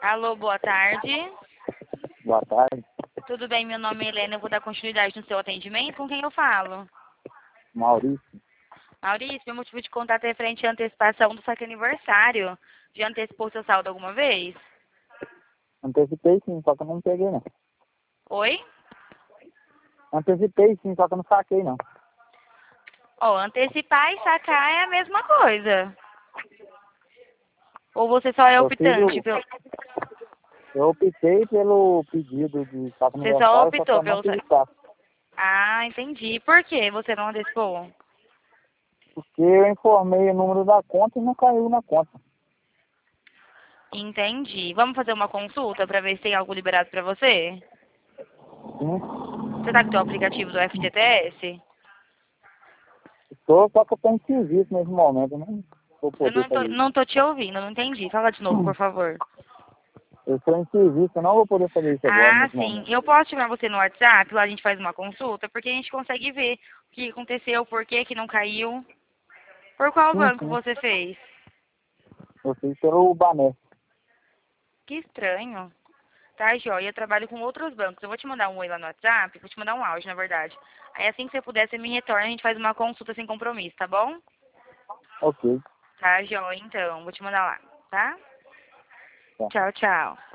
Alô, boa tarde. Boa tarde, Tudo bem? Meu nome é Helena. Eu vou dar continuidade no seu atendimento. Com quem eu falo? Maurício. Maurício, meu motivo de contato é referente à antecipação do saque aniversário. Já antecipou seu saldo alguma vez? Antecipei sim, só que eu não peguei não. Oi? Antecipei sim, só que eu não saquei não. Ó, antecipar e sacar é a mesma coisa. Ou você só é Eu fiz optante? eu optei pelo pedido de saco Você só aniversário, só que optou eu não pelo fiz o saco. Ah, entendi. Por que você não antecipou? Porque eu informei o número da conta e não caiu na conta. Entendi. Vamos fazer uma consulta para ver se tem algo liberado para você? Sim, Você tá com o seu aplicativo do FGTS? estou, só que eu estou em serviço nesse momento, não vou Eu poder fazer isso. não tô te ouvindo, não entendi. Fala de novo, por favor. Eu estou em serviço, eu não vou poder fazer isso agora, Ah, nesse sim. momento. Eu posso chamar você no WhatsApp, lá a gente faz uma consulta, porque a gente consegue ver o que aconteceu, por que que não caiu. Por qual Sim, banco sim, você fez? eu fiz pelo Bané. Que estranho. Tá, joia. Eu trabalho com outros bancos. Eu vou te mandar um oi lá no WhatsApp, vou te mandar um áudio, na verdade. Aí assim que você puder, você me retorna, a gente faz uma consulta sem compromisso, tá bom? Ok, Tá, joia, então. Vou te mandar lá, tá? tá. Tchau, tchau.